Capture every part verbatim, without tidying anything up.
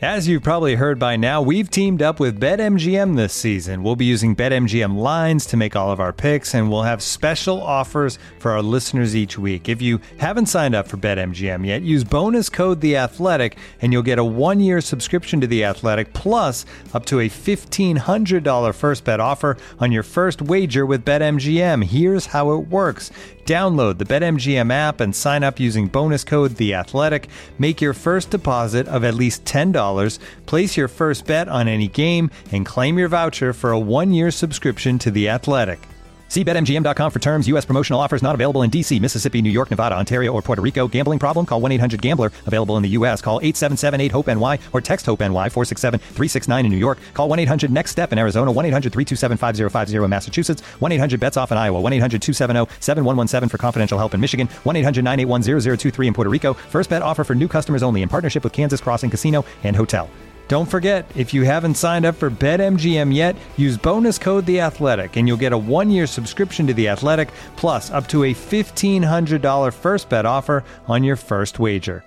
As you've probably heard by now, we've teamed up with BetMGM this season. We'll be using BetMGM lines to make all of our picks, and we'll have special offers for our listeners each week. If you haven't signed up for BetMGM yet, use bonus code The Athletic, and you'll get a one-year subscription to The Athletic, plus up to a fifteen hundred dollars first bet offer on your first wager with BetMGM. Here's how it works. Download the BetMGM app and sign up using bonus code The Athletic. Make your first deposit of at least ten dollars. Place your first bet on any game and claim your voucher for a one-year subscription to The Athletic. See Bet M G M dot com for terms. U S promotional offers not available in D C, Mississippi, New York, Nevada, Ontario, or Puerto Rico. Gambling problem? Call one eight hundred gambler. Available in the U S. Call eight seven seven eight hope N Y or text HOPE-NY four six seven three six nine in New York. Call one eight hundred next step in Arizona. one eight hundred three two seven five zero five zero in Massachusetts. one eight hundred bets off in Iowa. one eight hundred two seven zero seven one one seven for confidential help in Michigan. one eight hundred nine eight one zero zero two three in Puerto Rico. First bet offer for new customers only in partnership with Kansas Crossing Casino and Hotel. Don't forget, if you haven't signed up for BetMGM yet, use bonus code The Athletic, and you'll get a one-year subscription to The Athletic, plus up to a fifteen hundred dollars first bet offer on your first wager.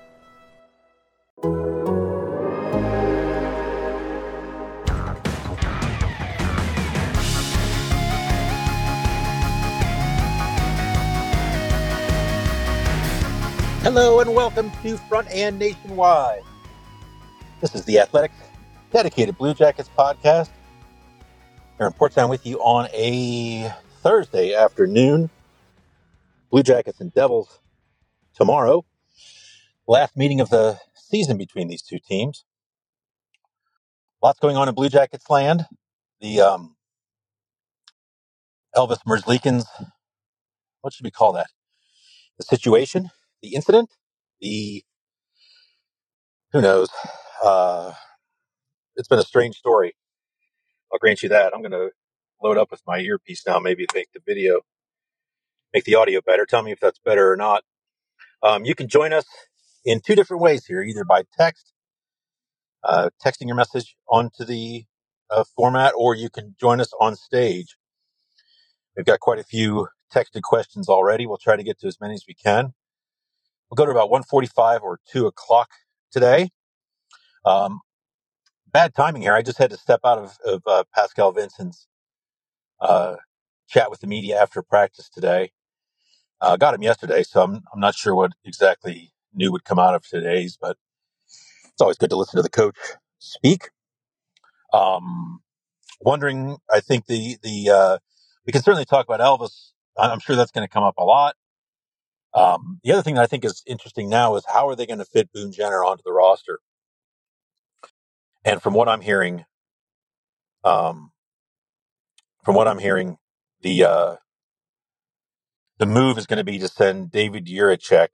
Hello and welcome to Front and Nationwide. This is The Athletic, dedicated Blue Jackets podcast. Here in Portstown with you on a Thursday afternoon. Blue Jackets and Devils tomorrow. Last meeting of the season between these two teams. Lots going on in Blue Jackets land. The um, Elvis Merzlikins, what should we call that? The situation, the incident, the, who knows, uh, it's been a strange story. I'll grant you that. I'm going to load up with my earpiece now, maybe make the video, make the audio better. Tell me if that's better or not. Um, you can join us in two different ways here, either by text, uh, texting your message onto the uh, format, or you can join us on stage. We've got quite a few texted questions already. We'll try to get to as many as we can. We'll go to about one forty-five or two o'clock today. Um, Bad timing here. I just had to step out of, of uh, Pascal Vincent's uh, chat with the media after practice today. Uh, got him yesterday, so I'm I'm not sure what exactly new would come out of today's, but it's always good to listen to the coach speak. Um, wondering, I think the the uh, we can certainly talk about Elvis. I'm sure that's going to come up a lot. Um, the other thing that I think is interesting now is how are they going to fit Boone Jenner onto the roster? And from what I'm hearing, um, from what I'm hearing, the uh, the move is going to be to send David Jiricek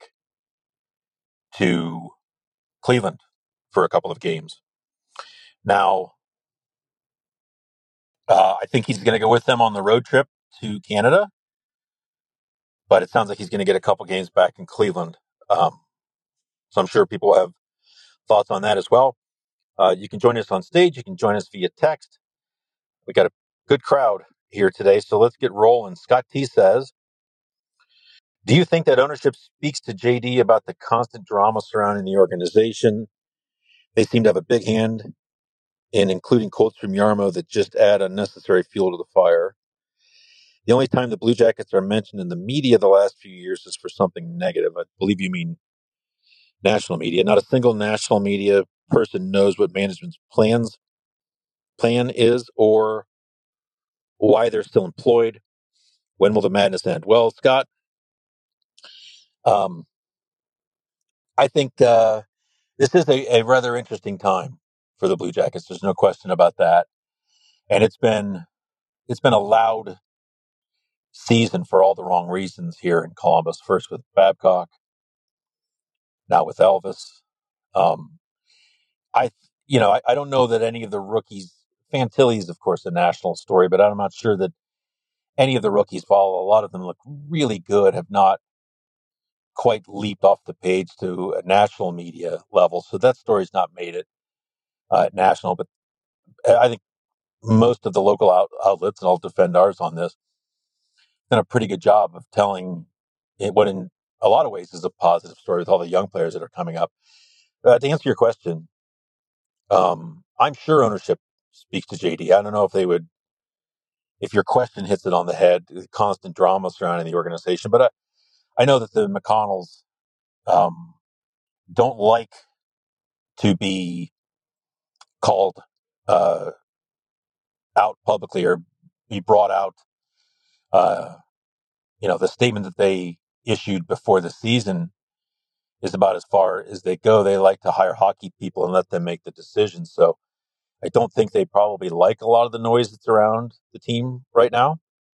to Cleveland for a couple of games. Now, uh, I think he's going to go with them on the road trip to Canada, but it sounds like he's going to get a couple games back in Cleveland. Um, so I'm sure people have thoughts on that as well. Uh, you can join us on stage. You can join us via text. We got a good crowd here today, so let's get rolling. Scott T says, do you think that ownership speaks to J D about the constant drama surrounding the organization? They seem to have a big hand in including quotes from Yarmo that just add unnecessary fuel to the fire. The only time the Blue Jackets are mentioned in the media the last few years is for something negative. I believe you mean national media. Not a single national media person knows what management's plans plan is or why they're still employed. When will the madness end? Well, Scott, um, I think uh, this is a, a rather interesting time for the Blue Jackets. There's no question about that. And it's been it's been a loud season for all the wrong reasons here in Columbus. First with Babcock, now with Elvis. Um, I, you know, I, I don't know that any of the rookies. Fantilli is, of course, a national story, but I'm not sure that any of the rookies follow. A lot of them look really good, have not quite leaped off the page to a national media level. So that story's not made it uh, national. But I think most of the local out, outlets, and I'll defend ours on this, done a pretty good job of telling it, what in a lot of ways is a positive story with all the young players that are coming up. Uh, to answer your question, Um, I'm sure ownership speaks to J D. I don't know if they would, if your question hits it on the head, the constant drama surrounding the organization. But I, I know that the McConnells um, don't like to be called uh, out publicly or be brought out. Uh, you know, the statement that they issued before the season is about as far as they go. They like to hire hockey people and let them make the decisions. So I don't think they probably like a lot of the noise that's around the team right now.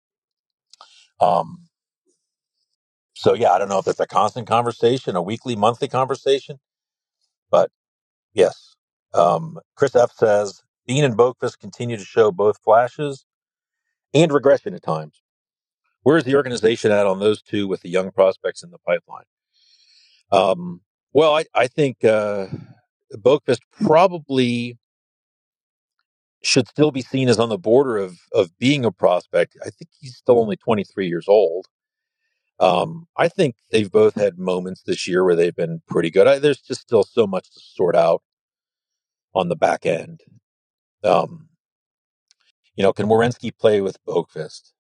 Um, so yeah, I don't know if it's a constant conversation, a weekly, monthly conversation, but yes. Um, Chris F says Bean and Boqvist continue to show both flashes and regression at times. Where is the organization at on those two with the young prospects in the pipeline? Um, well, I, I think uh, Boqvist probably should still be seen as on the border of of being a prospect. I think he's still only twenty-three years old. Um, I think they've both had moments this year where they've been pretty good. I, there's just still so much to sort out on the back end. Um, you know, can Werenski play with Boqvist?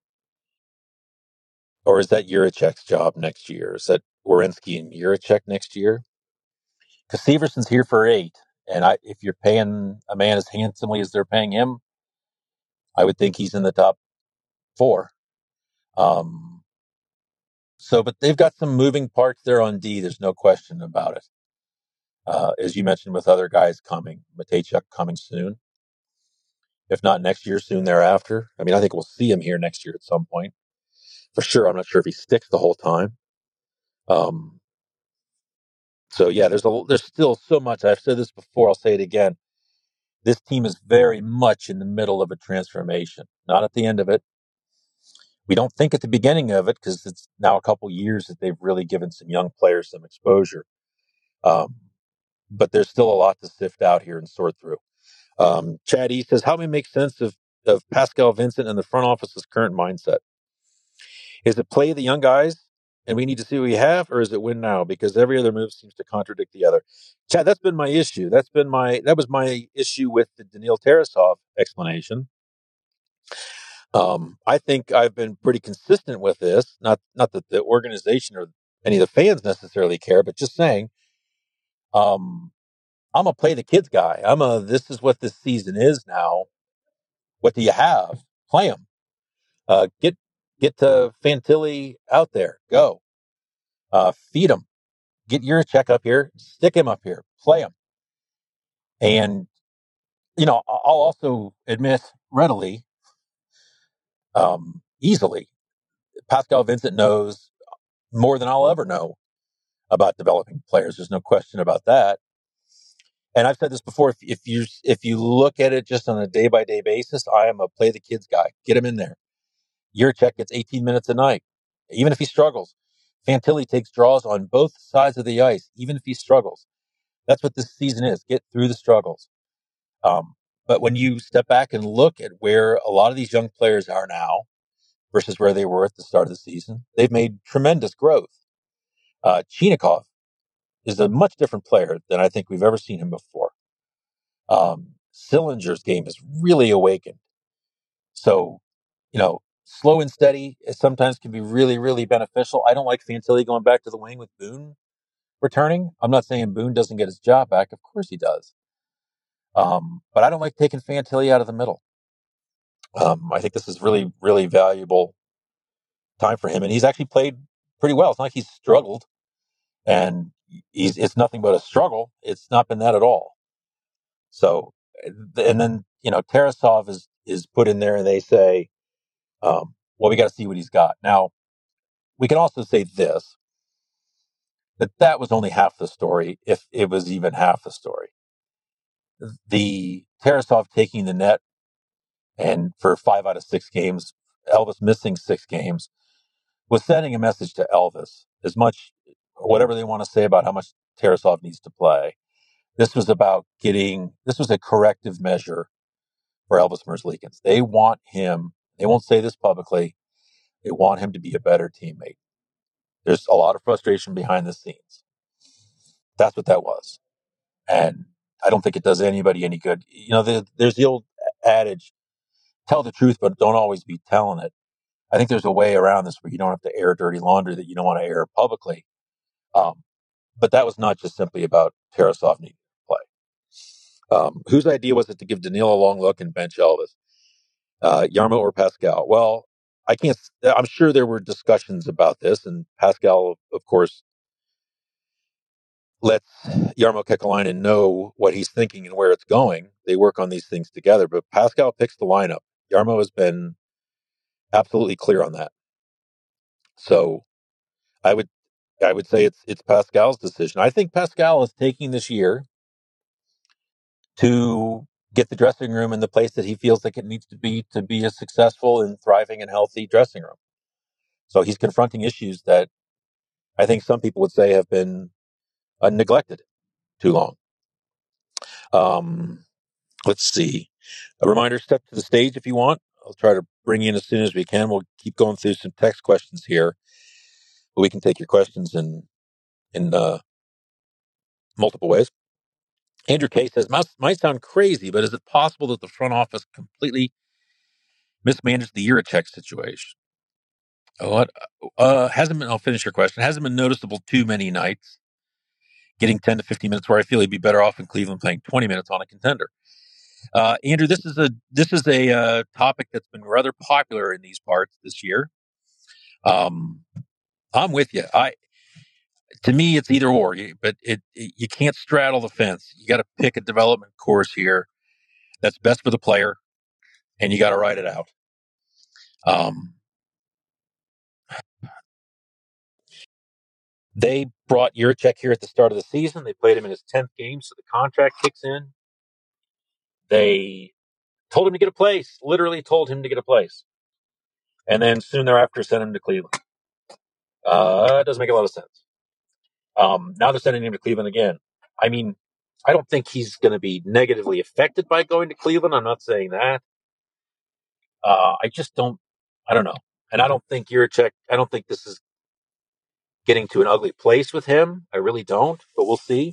Or is that Juracek's job next year? Is that Werenski and Juracek next year? Because Severson's here for eight. And I, if you're paying a man as handsomely as they're paying him, I would think he's in the top four. Um, so, but they've got some moving parts there on D. There's no question about it. Uh, as you mentioned, with other guys coming, Matejchuk coming soon. If not next year, soon thereafter. I mean, I think we'll see him here next year at some point. For sure. I'm not sure if he sticks the whole time. Um, so yeah, there's a, there's still so much. I've said this before. I'll say it again. This team is very much in the middle of a transformation, not at the end of it. We don't think at the beginning of it because it's now a couple years that they've really given some young players some exposure. Um, but there's still a lot to sift out here and sort through. Um, Chad E says, how do we make sense of, of Pascal Vincent and the front office's current mindset? Is it play the young guys and we need to see what we have, or is it win now? Because every other move seems to contradict the other. Chad, that's been my issue. That's been my that was my issue with the Daniil Tarasov explanation. Um, I think I've been pretty consistent with this. Not not that the organization or any of the fans necessarily care, but just saying, um, I'm a play the kids guy. I'm a this is what this season is now. What do you have? Play them. Uh, get get to Fantilli out there. Go. Uh, feed him. Get your check up here. Stick him up here. Play him. And you know, I'll also admit readily, um, easily, Pascal Vincent knows more than I'll ever know about developing players. There's no question about that. And I've said this before. If, if you if you look at it just on a day by day basis, I am a play the kids guy. Get him in there. Juracek gets eighteen minutes a night, even if he struggles. Fantilli takes draws on both sides of the ice, even if he struggles. That's what this season is. Get through the struggles. Um, but when you step back and look at where a lot of these young players are now versus where they were at the start of the season, they've made tremendous growth. Uh, Chinakhov is a much different player than I think we've ever seen him before. Um, Sillinger's game has really awakened. So, you know, slow and steady sometimes can be really, really beneficial. I don't like Fantilli going back to the wing with Boone returning. I'm not saying Boone doesn't get his job back. Of course he does. Um, but I don't like taking Fantilli out of the middle. Um, I think this is really, really valuable time for him. And he's actually played pretty well. It's not like he's struggled. And he's, it's nothing but a struggle. It's not been that at all. So, and then, you know, Tarasov is, is put in there and they say, um, well, we got to see what he's got. Now, we can also say this, that that was only half the story, if it was even half the story. The Tarasov taking the net and for five out of six games, Elvis missing six games, was sending a message to Elvis. As much, whatever they want to say about how much Tarasov needs to play, this was about getting, this was a corrective measure for Elvis Merzlikins. They want him, they won't say this publicly, they want him to be a better teammate. There's a lot of frustration behind the scenes. That's what that was. And I don't think it does anybody any good. You know, the, there's the old adage, tell the truth, but don't always be telling it. I think there's a way around this where you don't have to air dirty laundry that you don't want to air publicly. Um, but that was not just simply about Tarasov needing to play. Um, whose idea was it to give Daniil a long look and bench Elvis? Uh, Yarmo or Pascal? Well, I can't. I'm sure there were discussions about this, and Pascal, of course, lets Yarmo Kekalainen know what he's thinking and where it's going. They work on these things together, but Pascal picks the lineup. Yarmo has been absolutely clear on that. So I would I would say it's it's Pascal's decision. I think Pascal is taking this year to get the dressing room in the place that he feels like it needs to be to be a successful and thriving and healthy dressing room. So he's confronting issues that I think some people would say have been uh, neglected too long. Um, let's see. A reminder, step to the stage if you want. I'll try to bring you in as soon as we can. We'll keep going through some text questions here, but we can take your questions in in uh, multiple ways. Andrew K says, might, might sound crazy, but is it possible that the front office completely mismanaged the Yurichek situation? Oh, what? Uh, hasn't been, I'll finish your question. Hasn't been noticeable too many nights, getting ten to fifteen minutes where I feel he'd be better off in Cleveland playing twenty minutes on a contender. Uh, Andrew, this is a this is a uh, topic that's been rather popular in these parts this year. Um, I'm with you. I to me, it's either or, but it, it you can't straddle the fence. You got to pick a development course here that's best for the player, and you got to ride it out. Um, they brought Yurichek here at the start of the season. They played him in his tenth game, so the contract kicks in. They told him to get a place, literally told him to get a place. And then soon thereafter sent him to Cleveland. Uh, it doesn't make a lot of sense. Um, now they're sending him to Cleveland again. I mean, I don't think he's going to be negatively affected by going to Cleveland. I'm not saying that. Uh, I just don't, I don't know. And I don't think Yurichek, I don't think this is getting to an ugly place with him. I really don't, but we'll see.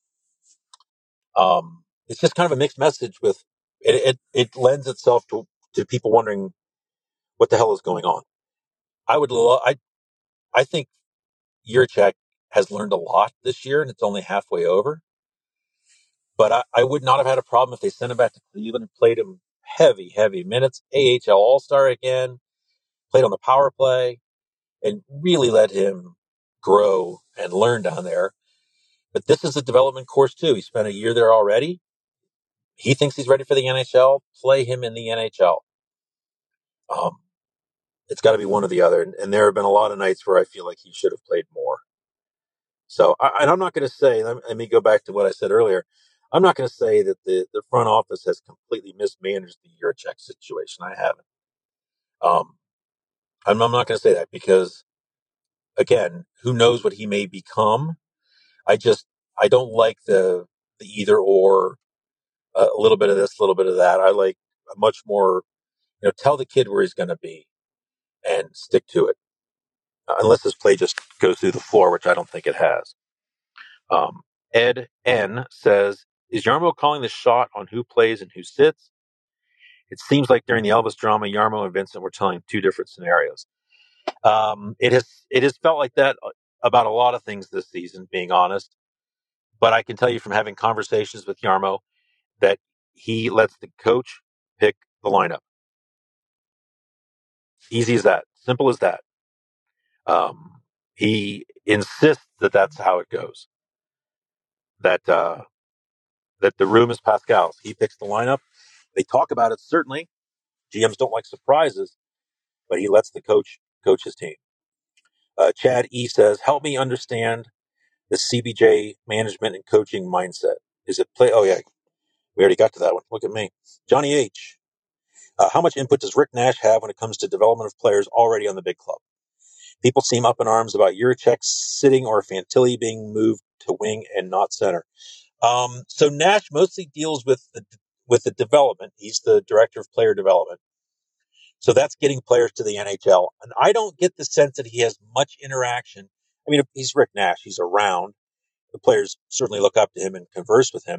Um, it's just kind of a mixed message with, it, it, it lends itself to, to people wondering what the hell is going on. I would, lo- I, I think Yurichek has learned a lot this year and it's only halfway over. But I, I would not have had a problem if they sent him back to Cleveland and played him heavy, heavy minutes, A H L All-Star again, played on the power play, and really let him grow and learn down there. But this is a development course, too. He spent a year there already. He thinks he's ready for the N H L. Play him in the N H L. Um, it's got to be one or the other. And, and there have been a lot of nights where I feel like he should have played more. So, I, and I'm not going to say, let me, let me go back to what I said earlier. I'm not going to say that the, the front office has completely mismanaged the Yurichek situation. I haven't. Um, I'm, I'm not going to say that because, again, who knows what he may become. I just, I don't like the, the either or, uh, a little bit of this, a little bit of that. I like a much more, you know, tell the kid where he's going to be and stick to it. Uh, unless his play just goes through the floor, which I don't think it has. Um, Ed N says, is Yarmo calling the shot on who plays and who sits? It seems like during the Elvis drama, Yarmo and Vincent were telling two different scenarios. Um, it has it has felt like that about a lot of things this season, being honest. But I can tell you from having conversations with Yarmo that he lets the coach pick the lineup. Easy as that. Simple as that. Um, he insists that that's how it goes. That uh, that the room is Pascal's. He picks the lineup. They talk about it, certainly. G Ms don't like surprises, but he lets the coach coach his team. Uh, Chad E says, help me understand the C B J management and coaching mindset. Is it play? Oh, yeah. We already got to that one. Look at me. Johnny H. Uh, how much input does Rick Nash have when it comes to development of players already on the big club? People seem up in arms about Yurichek sitting or Fantilli being moved to wing and not center. Um, so Nash mostly deals with the, with the development. He's the director of player development. So that's getting players to the N H L. And I don't get the sense that he has much interaction. I mean, he's Rick Nash. He's around. The players certainly look up to him and converse with him.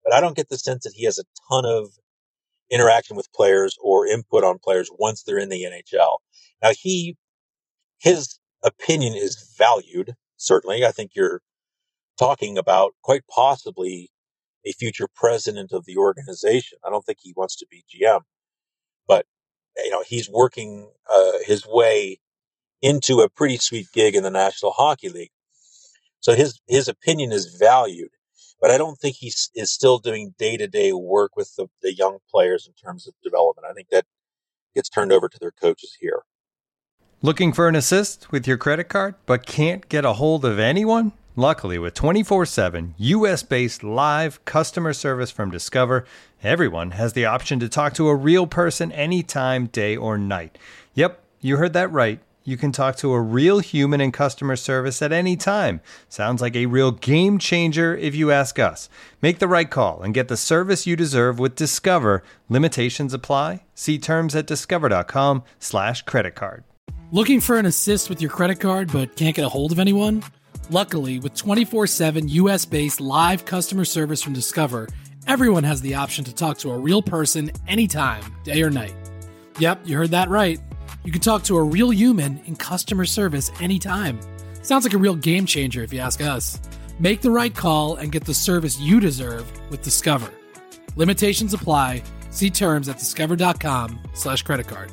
but I don't get the sense that he has a ton of interaction with players or input on players once they're in the N H L. Now, he his opinion is valued, certainly. I think you're talking about quite possibly a future president of the organization. I don't think he wants to be G M, but you know, he's working uh, his way into a pretty sweet gig in the National Hockey League. So his his opinion is valued, but I don't think he is still doing day-to-day work with the, the young players in terms of development. I think that gets turned over to their coaches here. Looking for an assist with your credit card, but can't get a hold of anyone? Luckily, with twenty-four seven U S-based live customer service from Discover, everyone has the option to talk to a real person anytime, day or night. Yep, you heard that right. You can talk to a real human in customer service at any time. Sounds like a real game changer if you ask us. Make the right call and get the service you deserve with Discover. Limitations apply. See terms at discover.com slash credit card. Looking for an assist with your credit card but can't get a hold of anyone? Luckily, with twenty-four seven U S-based live customer service from Discover, everyone has the option to talk to a real person anytime, day or night. Yep, you heard that right. You can talk to a real human in customer service anytime. Sounds like a real game changer if you ask us. Make the right call and get the service you deserve with Discover. Limitations apply. See terms at discover.com slash credit card.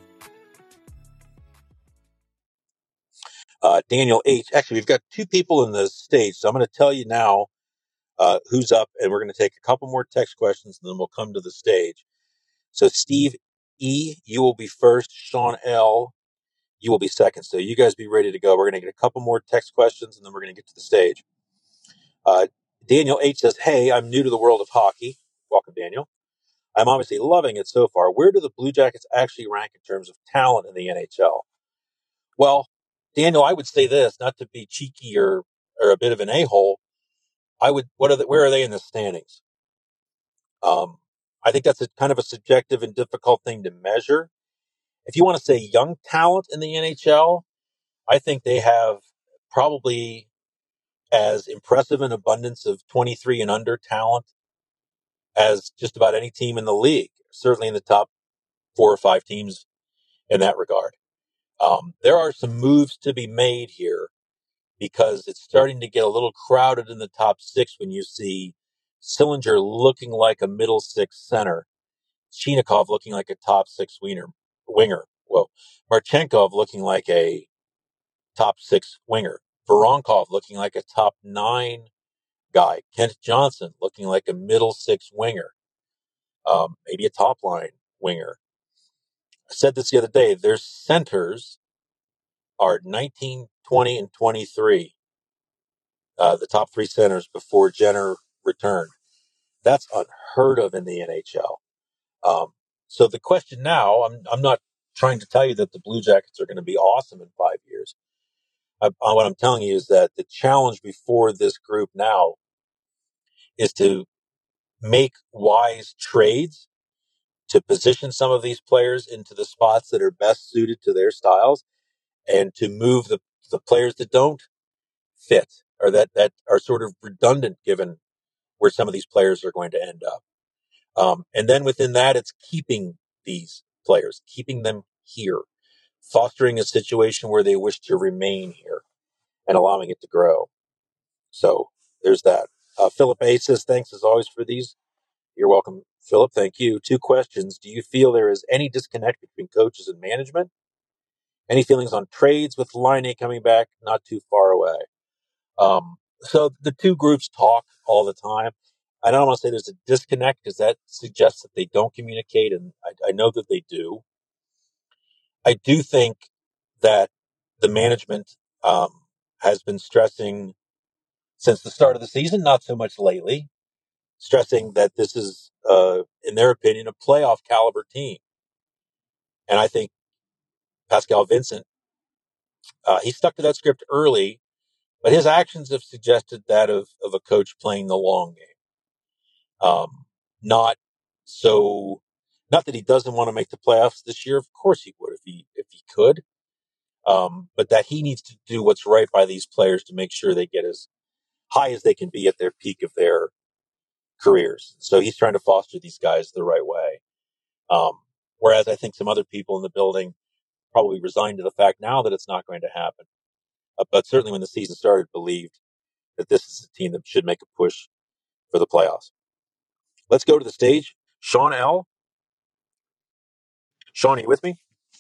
Uh, Daniel H. Actually, we've got two people in the stage, so I'm going to tell you now uh, who's up, and we're going to take a couple more text questions, and then we'll come to the stage. So Steve E., you will be first. Sean L., you will be second. So you guys be ready to go. We're going to get a couple more text questions, and then we're going to get to the stage. Uh, Daniel H. says, hey, I'm new to the world of hockey. Welcome, Daniel. I'm obviously loving it so far. Where do the Blue Jackets actually rank in terms of talent in the N H L? Well, Daniel, I would say this, not to be cheeky or, or a bit of an a-hole. I would, what are the, where are they in the standings? Um, I think that's a kind of a subjective and difficult thing to measure. If you want to say young talent in the N H L, I think they have probably as impressive an abundance of twenty-three and under talent as just about any team in the league, certainly in the top four or five teams in that regard. Um, there are some moves to be made here because it's starting to get a little crowded in the top six when you see Sillinger looking like a middle six center, Chinakhov looking like a top six winger, winger. Well, Marchenkov looking like a top six winger, Voronkov looking like a top nine guy, Kent Johnson looking like a middle six winger, um, maybe a top line winger. I said this the other day, their centers are nineteen, twenty, and twenty-three. Uh, the top three centers before Jenner returned. That's unheard of in the N H L. Um, so the question now, I'm I'm not trying to tell you that the Blue Jackets are going to be awesome in five years. I, I, what I'm telling you is that the challenge before this group now is to make wise trades to position some of these players into the spots that are best suited to their styles and to move the, the players that don't fit or that, that are sort of redundant given where some of these players are going to end up. Um, and then within that, it's keeping these players, keeping them here, fostering a situation where they wish to remain here and allowing it to grow. So there's that. Uh, Philip A. says, thanks as always for these. You're welcome, Philip. Thank you. Two questions. Do you feel there is any disconnect between coaches and management? Any feelings on trades with Laine coming back not too far away? Um, so the two groups talk all the time. I don't want to say there's a disconnect because that suggests that they don't communicate, and I, I know that they do. I do think that the management um, has been stressing since the start of the season, not so much lately, stressing that this is, uh, in their opinion, a playoff caliber team. And I think Pascal Vincent, uh, he stuck to that script early, but his actions have suggested that of, of a coach playing the long game. Um, not so, not that he doesn't want to make the playoffs this year. Of course he would if he, if he could. Um, but that he needs to do what's right by these players to make sure they get as high as they can be at their peak of their careers. So he's trying to foster these guys the right way. Um, whereas I think some other people in the building probably resigned to the fact now that it's not going to happen. Uh, but certainly when the season started, believed that this is a team that should make a push for the playoffs. Let's go to the stage. Sean L. Sean, are you with me?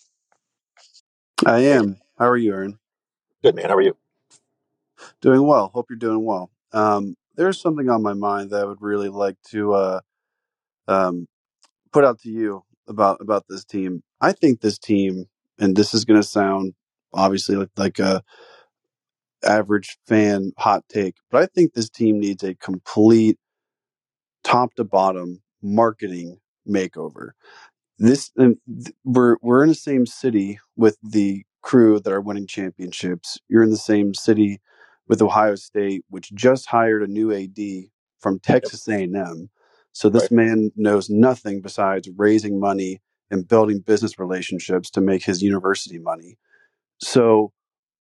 I am. How are you, Aaron? Good, man. How are you? Doing well. Hope you're doing well. Um, there's something on my mind that I would really like to uh, um, put out to you about about this team. I think this team, and this is going to sound obviously like, like a average fan hot take, but I think this team needs a complete top to bottom marketing makeover. This and th- we're we're in the same city with the crew that are winning championships. You're in the same city with Ohio State, which just hired a new A D from Yep. Texas A and M. So this Right. man knows nothing besides raising money and building business relationships to make his university money. So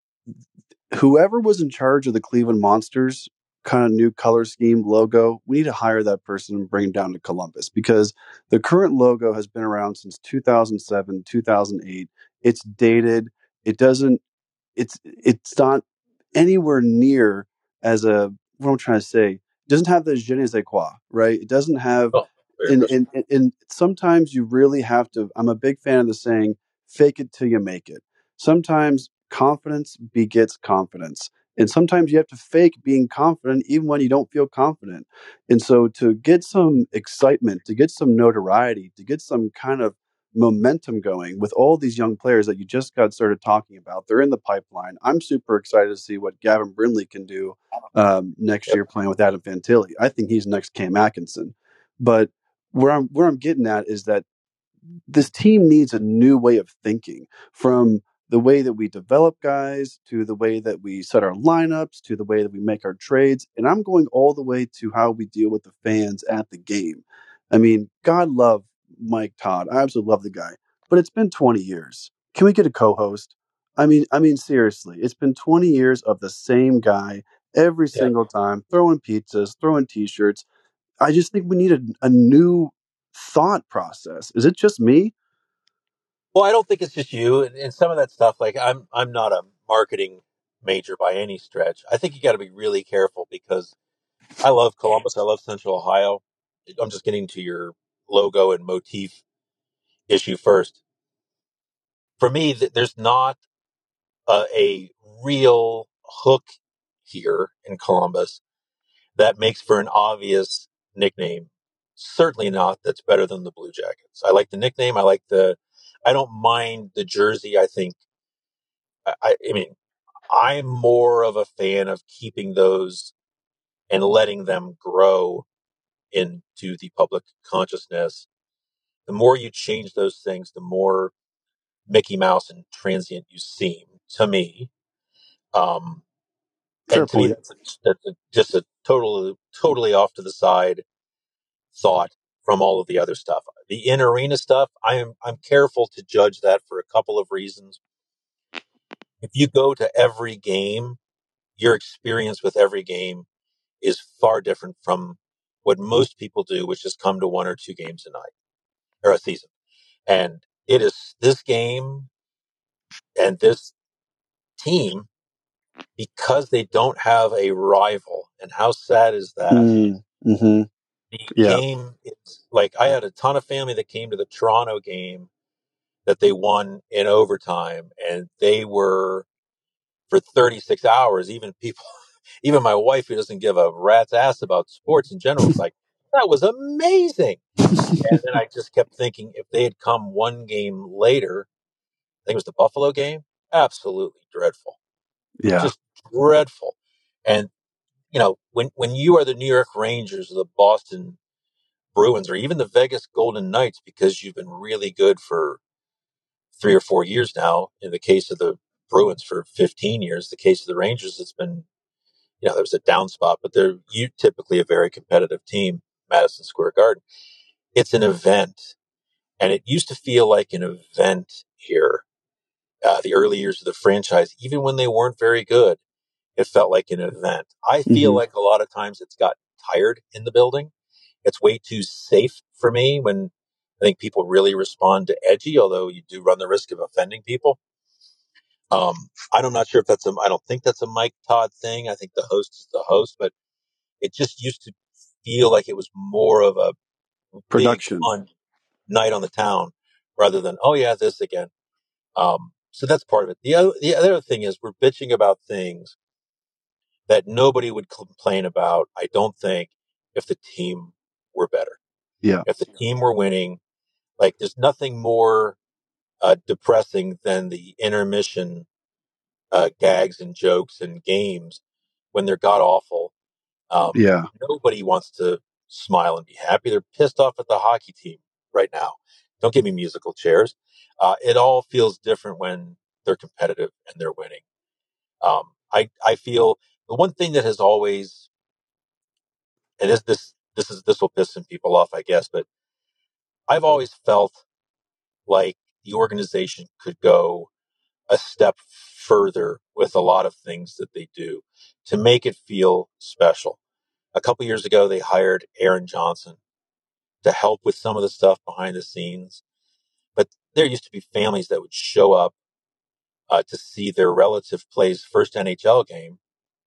whoever was in charge of the Cleveland Monsters kind of new color scheme logo, we need to hire that person and bring it down to Columbus, because the current logo has been around since two thousand seven, two thousand eight. It's dated. It doesn't, it's, it's not anywhere near as a, what I'm trying to say, it doesn't have the je ne sais quoi, right? It doesn't have, Oh, very and, impressive. and, and sometimes you really have to, I'm a big fan of the saying, fake it till you make it. Sometimes confidence begets confidence. And sometimes you have to fake being confident even when you don't feel confident. And so to get some excitement, to get some notoriety, to get some kind of momentum going with all these young players that you just got started talking about, they're in the pipeline. I'm super excited to see what Gavin Brindley can do um, next Yep. year playing with Adam Fantilli. I think he's next Cam Atkinson. But where I'm where I'm getting at is that this team needs a new way of thinking, from the way that we develop guys to the way that we set our lineups to the way that we make our trades. And I'm going all the way to how we deal with the fans at the game. I mean, God love Mike Todd. I absolutely love the guy, but it's been twenty years. Can we get a co-host? I mean, I mean, seriously, it's been twenty years of the same guy every Yeah. single time, throwing pizzas, throwing t-shirts. I just think we need a, a new thought process. Is it just me? Well, I don't think it's just you, and, and some of that stuff. Like I'm, I'm not a marketing major by any stretch. I think you got to be really careful because I love Columbus. I love Central Ohio. I'm just getting to your logo and motif issue first. For me, th- there's not a, a real hook here in Columbus that makes for an obvious nickname. Certainly not that's better than the Blue Jackets. I like the nickname. I like the, I don't mind the jersey. I think, I, I I mean, I'm more of a fan of keeping those and letting them grow into the public consciousness. The more you change those things, the more Mickey Mouse and transient you seem to me. Um, Fair and to me, point. that's, a, that's a, just a totally, totally off to the side thought from all of the other stuff. The in arena stuff, I am I'm careful to judge that for a couple of reasons. If you go to every game, your experience with every game is far different from what most people do, which is come to one or two games a night or a season. And it is this game and this team, because they don't have a rival. And how sad is that? Mm, mm-hmm. The Yeah. game is like, I had a ton of family that came to the Toronto game that they won in overtime, and they were for thirty-six hours. Even people, even my wife, who doesn't give a rat's ass about sports in general, was like, that was amazing. And then I just kept thinking, if they had come one game later, I think it was the Buffalo game, absolutely dreadful, Yeah. just dreadful. And, you know, when, when you are the New York Rangers or the Boston Bruins or even the Vegas Golden Knights, because you've been really good for three or four years now, in the case of the Bruins for fifteen years, the case of the Rangers, it's been, you know, there's a down spot, but they're you typically a very competitive team, Madison Square Garden. It's an event. And it used to feel like an event here, uh, the early years of the franchise, even when they weren't very good, it felt like an event. I feel Mm-hmm. like a lot of times it's got tired in the building. It's way too safe for me when I think people really respond to edgy, although you do run the risk of offending people. Um, I'm not sure if that's a, I don't think that's a Mike Todd thing. I think the host is the host, but it just used to feel like it was more of a big Production. fun night on the town rather than, oh yeah, this again. Um, so that's part of it. The other, the other thing is we're bitching about things that nobody would complain about, I don't think, if the team were better. Yeah. If the team were winning, like there's nothing more uh, depressing than the intermission uh, gags and jokes and games when they're god awful. Um, Yeah. Nobody wants to smile and be happy. They're pissed off at the hockey team right now. Don't give me musical chairs. Uh, it all feels different when they're competitive and they're winning. Um, I I feel the one thing that has always, and this this this is this will piss some people off, I guess, but I've always felt like the organization could go a step further with a lot of things that they do to make it feel special. A couple years ago, they hired Aaron Johnson to help with some of the stuff behind the scenes. But there used to be families that would show up uh, to see their relative play's first N H L game.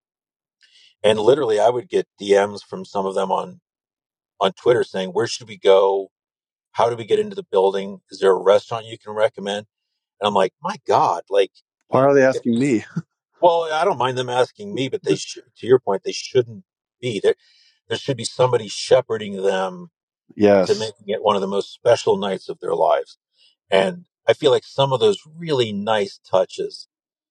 And literally, I would get D Ms from some of them on, on Twitter saying, where should we go? How do we get into the building? Is there a restaurant you can recommend? And I'm like, my God, like, Why are they asking me? well, I don't mind them asking me, but they should, to your point, they shouldn't be. There, there should be somebody shepherding them to Yes. making it one of the most special nights of their lives. And I feel like some of those really nice touches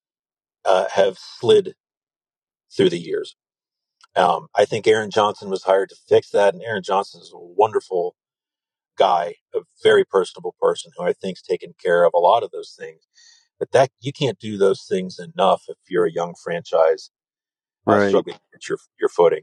uh, have slid through the years. Um, I think Aaron Johnson was hired to fix that, and Aaron Johnson is a wonderful guy, a very personable person who I think's taken care of a lot of those things. But that you can't do those things enough if you're a young franchise uh, Right. struggling to get your your footing.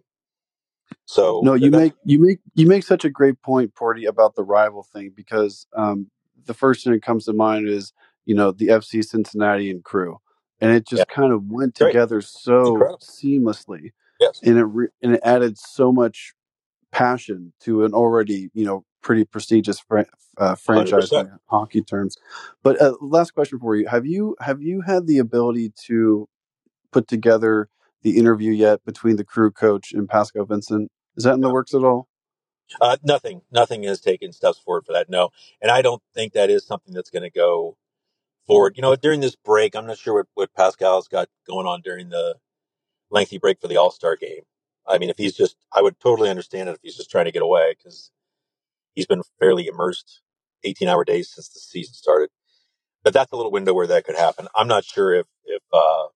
So No, you that's, make you make you make such a great point, Porty, about the rival thing, because um, the first thing that comes to mind is, you know, the F C Cincinnati and Crew, and it yeah, just kind of went great, together so incredible. seamlessly, Yes, and it re- and it added so much passion to an already, you know, pretty prestigious fr- uh, one hundred franchise percent. in hockey terms. But uh, last question for you: Have you have you had the ability to put together the interview yet between the Crew coach and Pascal Vincent? Is that in the works at all? Uh, nothing, nothing has taken steps forward for that. No, and I don't think that is something that's going to go forward. You know, during this break, I'm not sure what, what Pascal's got going on during the lengthy break for the All Star game. I mean, if he's just, I would totally understand it if he's just trying to get away because he's been fairly immersed eighteen hour days since the season started. But that's a little window where that could happen. I'm not sure if if uh,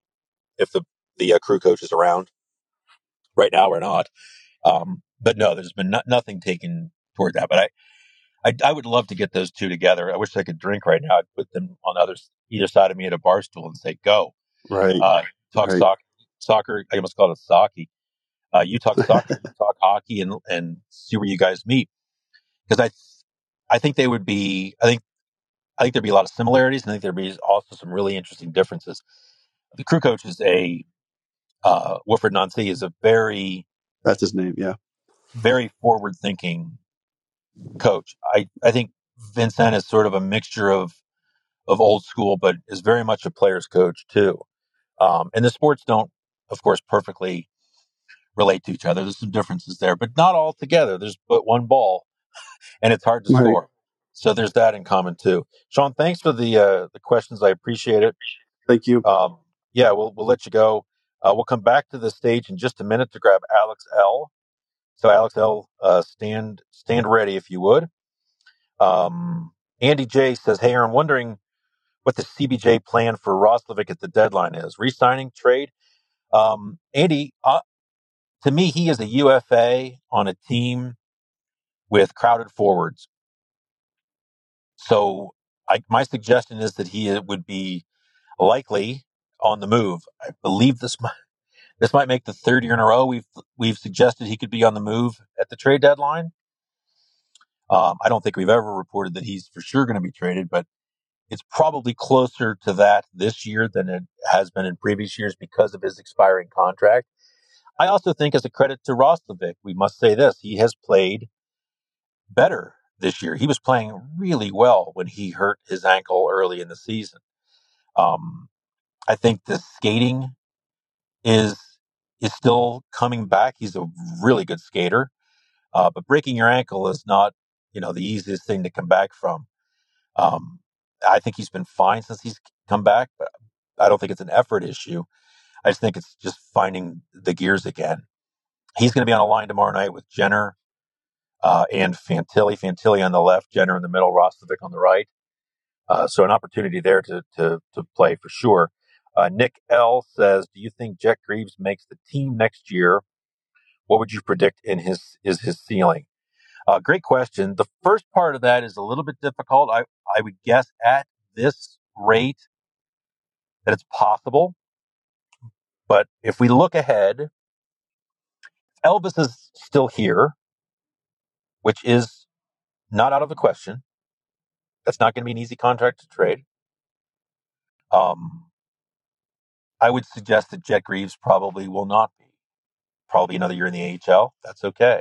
if the the uh, Crew coach is around right now or not. Um, but no, there's been no, nothing taken toward that. But I, I I would love to get those two together. I wish I could drink right now. I'd put them on other either side of me at a bar stool and say, "Go, Right. uh, talk Right. soccer." Soccer. I almost call it soccer. Uh, you talk soccer, you talk hockey, and and see where you guys meet. Because I I think they would be. I think I think there'd be a lot of similarities, and I think there'd be also some really interesting differences. The Crew coach is a uh, Wilfred Nancy is a very That's his name. Yeah. very forward thinking coach. I, I think Vincent is sort of a mixture of, of old school, but is very much a player's coach too. Um, and the sports don't, of course, perfectly relate to each other. There's some differences there, but not all together. There's but one ball and it's hard to Right. score. So there's that in common too. Sean, thanks for the, uh, the questions. I appreciate it. Thank you. Um, yeah, we'll, we'll let you go. Uh, we'll come back to the stage in just a minute to grab Alex L. So Alex L, uh, stand, stand ready if you would. Um, Andy J says, "Hey, Aaron, wondering what the C B J plan for Roslovic at the deadline is. Re-signing, trade?" Um, Andy, uh, to me, he is a U F A on a team with crowded forwards. So I, my suggestion is that he would be likely on the move. I believe this might, this might make the third year in a row we've we've suggested he could be on the move at the trade deadline. Um, I don't think we've ever reported that he's for sure going to be traded, but it's probably closer to that this year than it has been in previous years because of his expiring contract. I also think, as a credit to Roslovic, we must say this: he has played better this year. He was playing really well when he hurt his ankle early in the season. Um, I think the skating is is still coming back. He's a really good skater, uh, but breaking your ankle is not, you know, the easiest thing to come back from. Um, I think he's been fine since he's come back, but I don't think it's an effort issue. I just think it's just finding the gears again. He's going to be on a line tomorrow night with Jenner uh, and Fantilli. Fantilli on the left, Jenner in the middle, Roslovic on the right. Uh, so an opportunity there to to to play for sure. Uh, Nick L says, "Do you think Jet Greaves makes the team next year? What would you predict in his is his ceiling?" Uh, great question. The first part of that is a little bit difficult. I I would guess at this rate that it's possible, but if we look ahead, Elvis is still here, which is not out of the question. That's not going to be an easy contract to trade. Um, I would suggest that Jet Greaves probably will not be. Probably another year in the A H L. That's okay.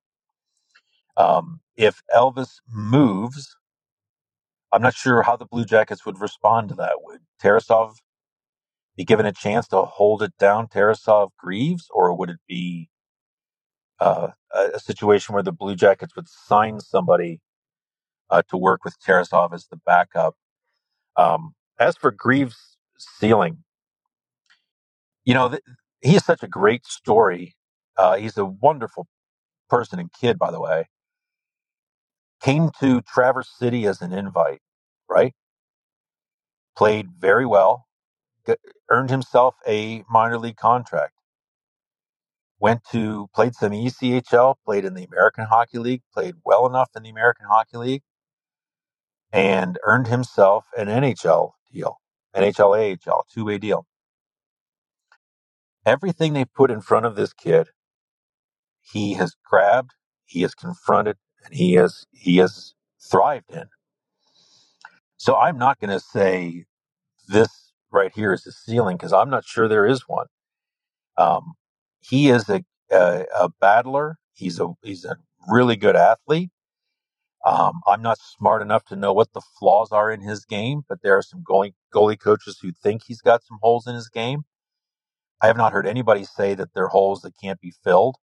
Um, if Elvis moves, I'm not sure how the Blue Jackets would respond to that. Would Tarasov be given a chance to hold it down, Tarasov Greaves, or would it be uh, a, a situation where the Blue Jackets would sign somebody uh, to work with Tarasov as the backup? Um, as for Greaves' ceiling, you know, th- he is such a great story. Uh, he's a wonderful person and kid, by the way. Came to Traverse City as an invite, right? Played very well, g- earned himself a minor league contract. Went to, played some E C H L, played in the American Hockey League, played well enough in the American Hockey League, and earned himself an N H L deal, N H L A H L, two-way deal. Everything they put in front of this kid, he has grabbed, he has confronted, and he has he has thrived in. So I'm not going to say this right here is the ceiling, because I'm not sure there is one. Um, he is a, a a battler. He's a he's a really good athlete. Um, I'm not smart enough to know what the flaws are in his game, but there are some goalie, goalie coaches who think he's got some holes in his game. I have not heard anybody say that they're holes that can't be filled.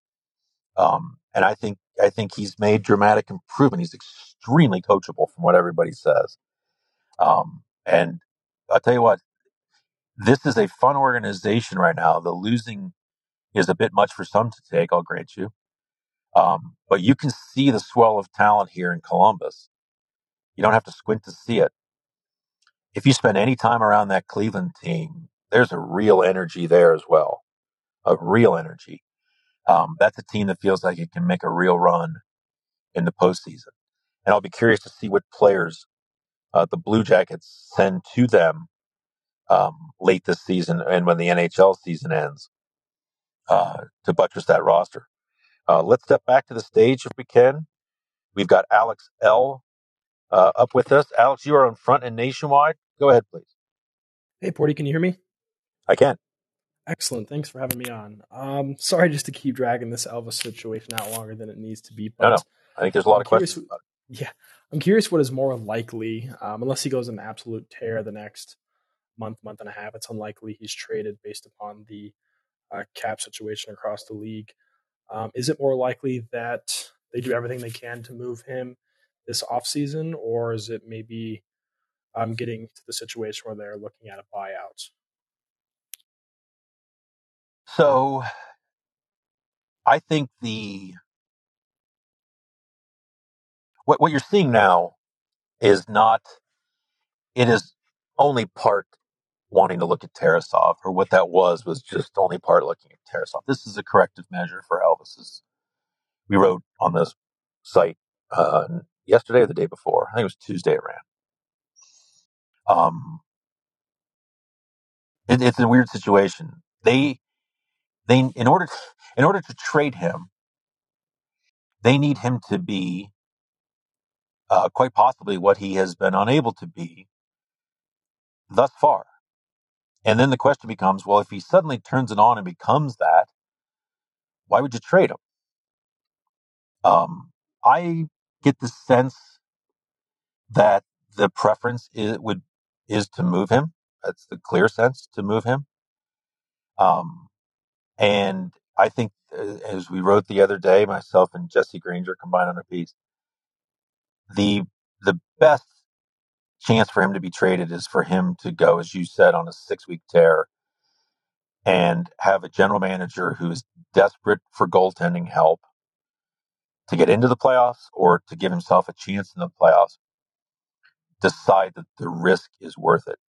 Um, and I think I think he's made dramatic improvement. He's extremely coachable, from what everybody says. Um, and I'll tell you what, this is a fun organization right now. The losing is a bit much for some to take, I'll grant you. Um, but you can see the swell of talent here in Columbus. You don't have to squint to see it. If you spend any time around that Cleveland team, there's a real energy there as well. A real energy. Um, that's a team that feels like it can make a real run in the postseason. And I'll be curious to see what players uh, the Blue Jackets send to them um, late this season and when the N H L season ends uh, to buttress that roster. Uh, let's step back to the stage if we can. We've got Alex L. Uh, up with us. Alex, you are on Front and Nationwide. Go ahead, please. Hey, Porty, can you hear me? I can. Excellent. Thanks for having me on. Um, sorry just to keep dragging this Elvis situation out longer than it needs to be. But No, no. I think there's a lot I'm of curious, questions about it. Yeah, I'm curious what is more likely, um, unless he goes an absolute tear the next month, month and a half. It's unlikely he's traded based upon the uh, cap situation across the league. Um, is it more likely that they do everything they can to move him this offseason, or is it maybe um, getting to the situation where they're looking at a buyout? So I think the what what you're seeing now is not it is only part wanting to look at Tarasov, or what that was was just only part looking at Tarasov. This is a corrective measure for Elvis's. We wrote on this site uh, yesterday or the day before. I think it was Tuesday. It ran. Um, it, it's a weird situation. They they in order to, in order to trade him, they need him to be uh, quite possibly what he has been unable to be thus far. And then the question becomes, well, if he suddenly turns it on and becomes that, why would you trade him? Um, I get the sense that the preference is, would is to move him. That's the clear sense, to move him. Um, and I think, uh, as we wrote the other day, myself and Jesse Granger combined on a piece, the the best chance for him to be traded is for him to go, as you said, on a six-week tear and have a general manager who is desperate for goaltending help to get into the playoffs or to give himself a chance in the playoffs, decide that the risk is worth it.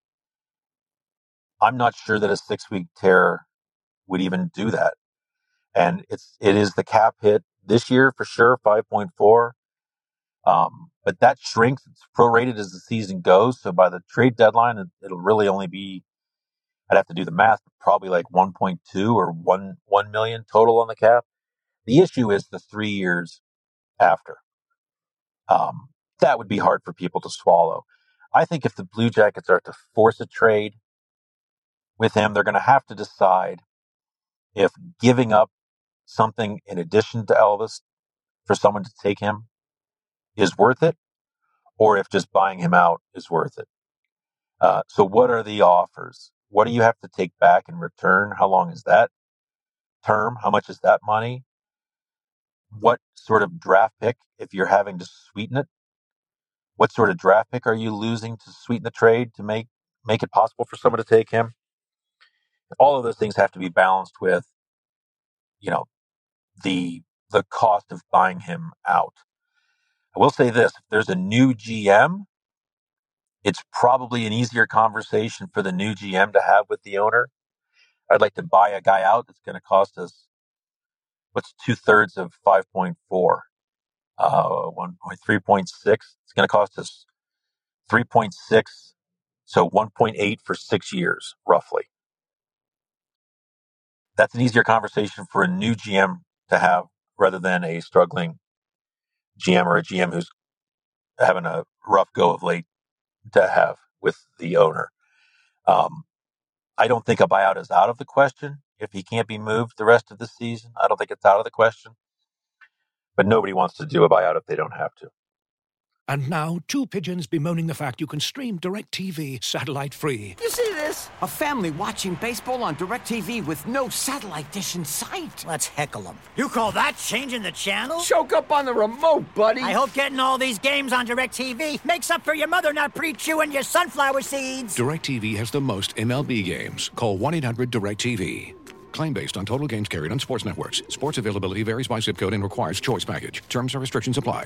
I'm not sure that a six-week tear would even do that. And it's it is the cap hit this year for sure, five point four. Um, but that shrinks. It's prorated as the season goes. So by the trade deadline, it, it'll really only be, I'd have to do the math, probably like one point two or one, one million total on the cap. The issue is the three years after. Um, that would be hard for people to swallow. I think if the Blue Jackets are to force a trade with him, they're going to have to decide if giving up something in addition to Elvis for someone to take him is worth it, or if just buying him out is worth it. Uh, so what are the offers? What do you have to take back in return? How long is that term? How much is that money? What sort of draft pick, if you're having to sweeten it, what sort of draft pick are you losing to sweeten the trade to make, make it possible for someone to take him? All of those things have to be balanced with, you know, the the cost of buying him out. I will say this, if there's a new G M, it's probably an easier conversation for the new G M to have with the owner. I'd like to buy a guy out that's going to cost us, what's two thirds of five point four? Uh, one point three point six. It's going to cost us three point six. So one point eight for six years, roughly. That's an easier conversation for a new G M to have rather than a struggling G M or a G M who's having a rough go of late to have with the owner. Um, I don't think a buyout is out of the question. If he can't be moved the rest of the season, I don't think it's out of the question. But nobody wants to do a buyout if they don't have to. And now, two pigeons bemoaning the fact you can stream DirecTV satellite-free. You see this? A family watching baseball on DirecTV with no satellite dish in sight. Let's heckle them. You call that changing the channel? Choke up on the remote, buddy. I hope getting all these games on DirecTV makes up for your mother not pre-chewing your sunflower seeds. DirecTV has the most M L B games. Call one eight hundred direct T V. Claim based on total games carried on sports networks. Sports availability varies by zip code and requires choice package. Terms and restrictions apply.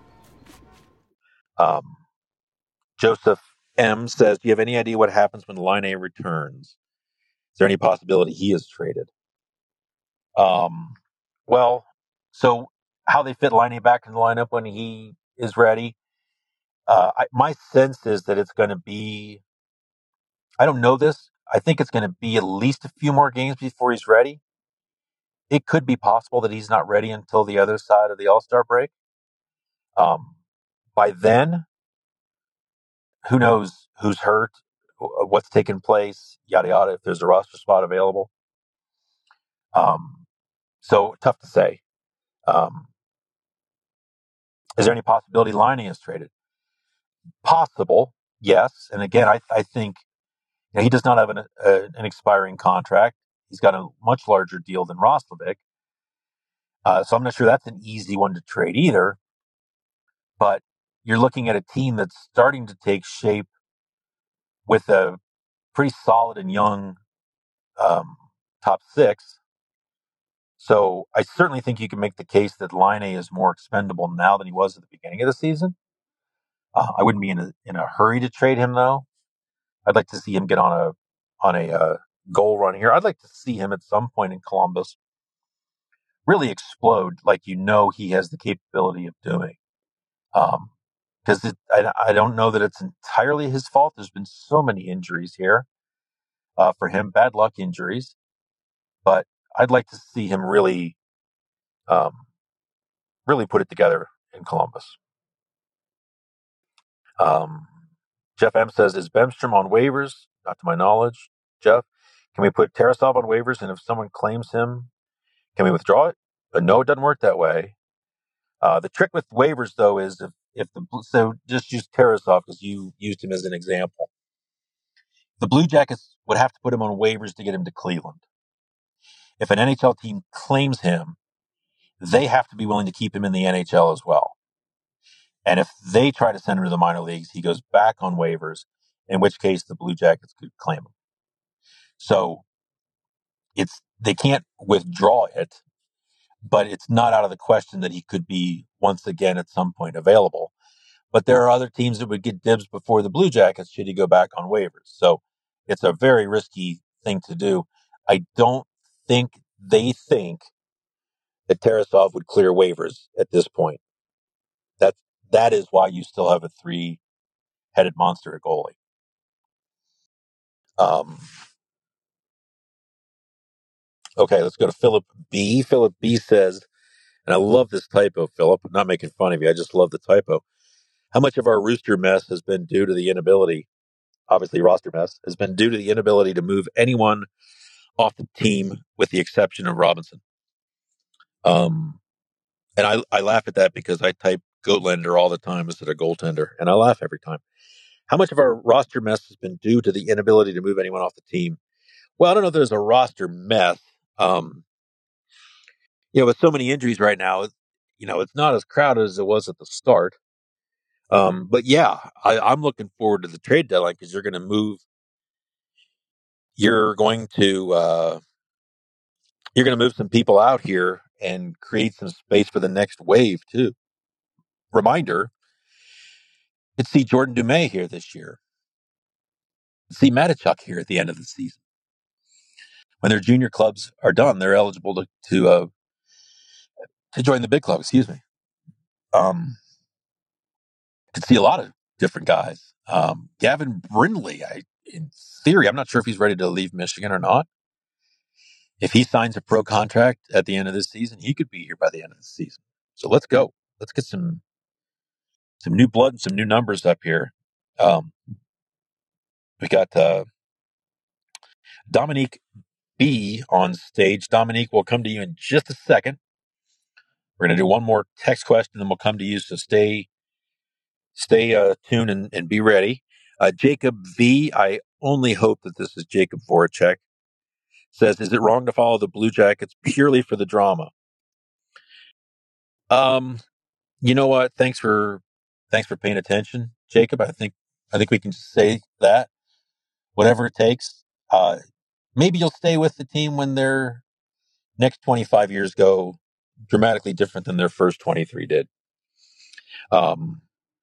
Um, Joseph M. says, do you have any idea what happens when Laine returns? Is there any possibility he is traded? Um, well, so how they fit Laine back in the lineup when he is ready? Uh, I, my sense is that it's going to be, I don't know this, I think it's going to be at least a few more games before he's ready. It could be possible that he's not ready until the other side of the All-Star break. Um, by then, who knows who's hurt, what's taken place, yada, yada, if there's a roster spot available. Um, so tough to say. Um, is there any possibility Laine is traded? Possible, yes. And again, I, I think you know, he does not have an, a, an expiring contract. He's got a much larger deal than Roslovic. Uh, so I'm not sure that's an easy one to trade either. But you're looking at a team that's starting to take shape with a pretty solid and young um, top six. So I certainly think you can make the case that Laine is more expendable now than he was at the beginning of the season. Uh, I wouldn't be in a in a hurry to trade him though. I'd like to see him get on a on a uh, goal run here. I'd like to see him at some point in Columbus really explode, like you know he has the capability of doing. Um, because I, I don't know that it's entirely his fault. There's been so many injuries here uh, for him, bad luck injuries. But I'd like to see him really, um, really put it together in Columbus. Um, Jeff M says, is Bemstrom on waivers? Not to my knowledge. Jeff, can we put Tarasov on waivers? And if someone claims him, Can we withdraw it? But no, it doesn't work that way. Uh, the trick with waivers, though, is if, if the so just use Tarasov because you used him as an example. The Blue Jackets would have to put him on waivers to get him to Cleveland. If an N H L team claims him, they have to be willing to keep him in the N H L as well. And if they try to send him to the minor leagues, he goes back on waivers, in which case the Blue Jackets could claim him. So it's they can't withdraw it, but it's not out of the question that he could be once again at some point available. But there are other teams that would get dibs before the Blue Jackets should he go back on waivers. So it's a very risky thing to do. I don't think they think that Tarasov would clear waivers at this point. That that is why you still have a three-headed monster at goalie. Um, okay, let's go to Philip B. Philip B says, and I love this typo, Philip. I'm not making fun of you. I just love the typo. How much of our rooster mess has been due to the inability, obviously roster mess, has been due to the inability to move anyone off the team with the exception of Robinson? Um, and I, I laugh at that because I type Goatlender all the time instead of goaltender, and I laugh every time. How much of our roster mess has been due to the inability to move anyone off the team? Well, I don't know if there's a roster mess. Um, you know, with so many injuries right now, you know, it's not as crowded as it was at the start. Um, but yeah, I, I'm looking forward to the trade deadline because you're going to move. You're going to uh, you're going to move some people out here and create some space for the next wave too. Reminder: you could see Jordan Dumais here this year. See Matachuk here at the end of the season. When their junior clubs are done, they're eligible to to uh, to join the big club. Excuse me. Um, could see a lot of different guys. Um, Gavin Brindley, I, in theory, I'm not sure if he's ready to leave Michigan or not. If he signs a pro contract at the end of this season, he could be here by the end of the season. So let's go. Let's get some some new blood and some new numbers up here. Um, we got uh, Dominique B on stage. Dominique, we'll come to you in just a second. We're going to do one more text question, then we'll come to you. So stay stay uh, tuned and, and be ready. Uh, Jacob V, I only hope that this is Jacob Voracek, says, is it wrong to follow the Blue Jackets purely for the drama? Um, you know what? Thanks for thanks for paying attention, Jacob. I think I think we can just say that. Whatever it takes. Uh, maybe you'll stay with the team when their next twenty-five years go dramatically different than their first twenty-three did. Um,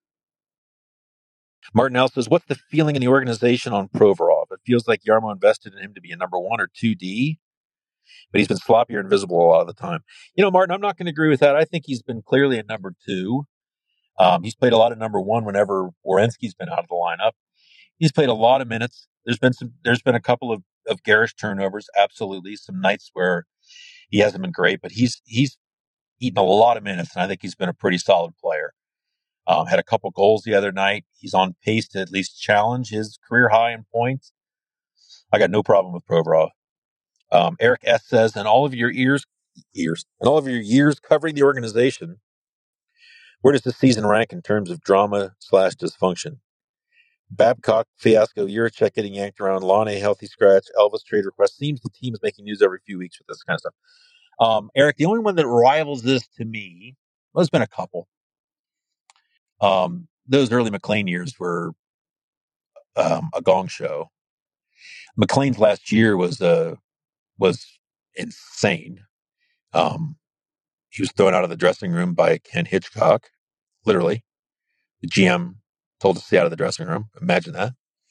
Martin L says, what's the feeling in the organization on Provorov? It feels like Yarmo invested in him to be a number one or two D, but he's been sloppy or invisible a lot of the time. You know, Martin, I'm not going to agree with that. I think he's been clearly a number two. Um, he's played a lot of number one whenever Werenski's been out of the lineup. He's played a lot of minutes. There's been some. There's been a couple of, of garish turnovers. Absolutely, some nights where he hasn't been great, but he's he's eaten a lot of minutes, and I think he's been a pretty solid player. Um, had a couple goals the other night. He's on pace to at least challenge his career high in points. I got no problem with Provorov. Um, Eric S says, in all of your ears, ears, in all of your years covering the organization, where does this season rank in terms of drama slash dysfunction? Babcock fiasco, Yurchek getting yanked around, Lonnie healthy scratch, Elvis trade request. Seems the team is making news every few weeks with this kind of stuff. Um, Eric, the only one that rivals this to me, well, there's been a couple. Um, those early McLean years were um, a gong show. McLean's last year was uh, was insane. Um, he was thrown out of the dressing room by Ken Hitchcock, literally. The G M told us to stay out of the dressing room. Imagine that.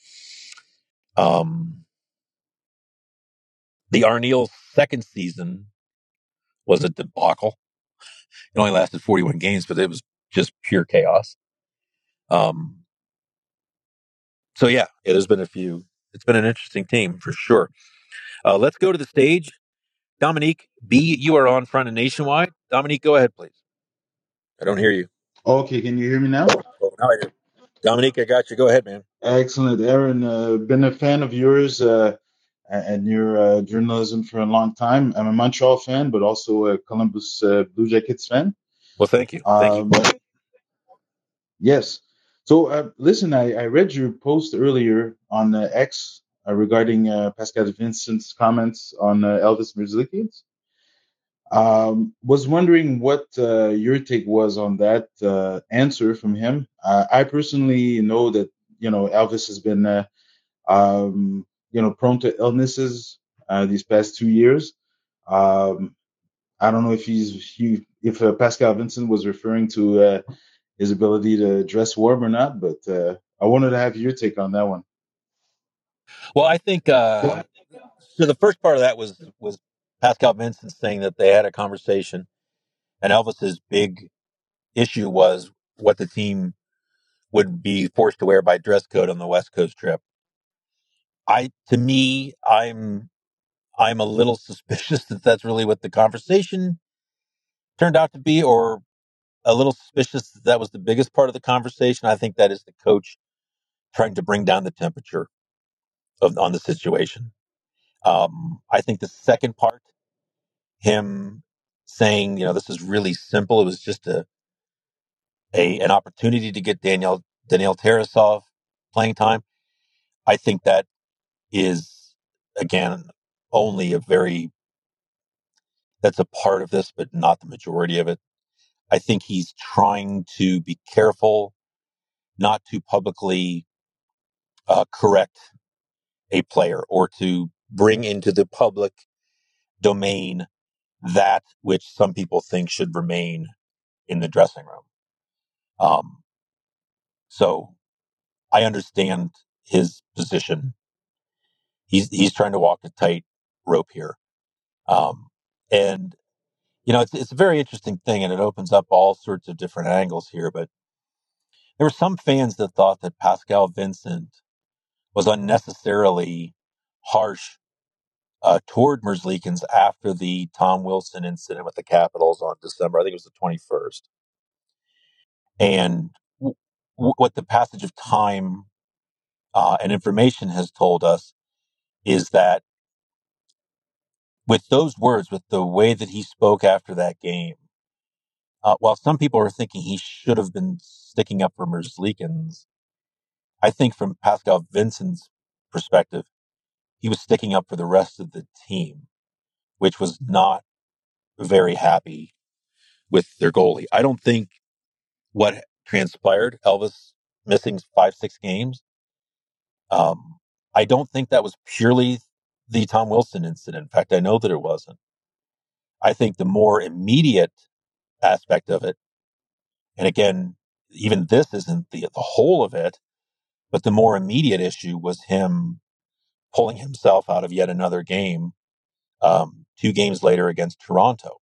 Um, the Arneal second season was a debacle. It only lasted forty-one games, but it was just pure chaos. Um, so yeah, it has been a few. It's been an interesting team for sure. Uh, let's go to the stage. Dominique B, you are on front of Nationwide. Dominique, go ahead, please. I don't hear you. Okay, can you hear me now? Oh, now I do. Dominique, I got you. Go ahead, man. Excellent, Aaron. Uh, been a fan of yours uh, and your uh, journalism for a long time. I'm a Montreal fan, but also a Columbus uh, Blue Jackets fan. Well, thank you. Thank you. Um, yes. So, uh, listen, I, I read your post earlier on uh, X uh, regarding uh, Pascal Vincent's comments on uh, Elvis Merzlikins. Um, was wondering what uh, your take was on that uh, answer from him. Uh, I personally know that you know Elvis has been uh, um, you know prone to illnesses uh, these past two years. Um, I don't know if he's he, if uh, Pascal Vincent was referring to uh, his ability to dress warm or not, but uh, I wanted to have your take on that one. Well, I think uh, so. The first part of that was was Pascal Vincent saying that they had a conversation, and Elvis's big issue was what the team would be forced to wear by dress code on the West Coast trip. I, to me, I'm I'm a little suspicious that that's really what the conversation turned out to be, or a little suspicious that that was the biggest part of the conversation. I think that is the coach trying to bring down the temperature of on the situation. Um, I think the second part, him saying, you know, this is really simple. It was just a, a an opportunity to get Daniel Daniel Tarasov playing time. I think that is again only a very that's a part of this, but not the majority of it. I think he's trying to be careful not to publicly uh, correct a player or to bring into the public domain that which some people think should remain in the dressing room. Um, so I understand his position. He's he's trying to walk a tight rope here, um, and you know it's it's a very interesting thing, and it opens up all sorts of different angles here. But there were some fans that thought that Pascal Vincent was unnecessarily harsh uh, toward Merzlikins after the Tom Wilson incident with the Capitals on December, I think it was the twenty-first. And w- w- what the passage of time uh, and information has told us is that with those words, with the way that he spoke after that game, uh, while some people are thinking he should have been sticking up for Merzlikins, I think from Pascal Vincent's perspective, he was sticking up for the rest of the team, which was not very happy with their goalie. I don't think what transpired, Elvis missing five, six games, um, I don't think that was purely the Tom Wilson incident. In fact, I know that it wasn't. I think the more immediate aspect of it, and again, even this isn't the, the whole of it, but the more immediate issue was him pulling himself out of yet another game um, two games later against Toronto.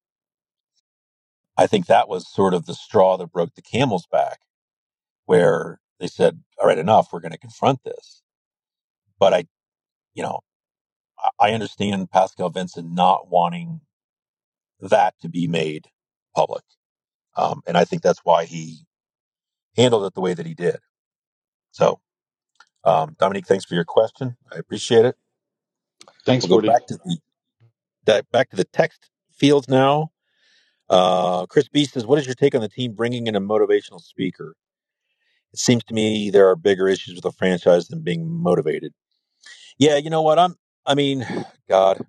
I think that was sort of the straw that broke the camel's back, where they said, all right, enough, we're going to confront this. But I, you know, I understand Pascal Vincent not wanting that to be made public. Um, and I think that's why he handled it the way that he did. So, um, Dominique, thanks for your question. I appreciate it. Thanks, We'll go Gordy. back to the that back to the text field now. Uh, Chris B says, "What is your take on the team bringing in a motivational speaker? It seems to me there are bigger issues with a franchise than being motivated." Yeah, you know what? I'm. I mean, God,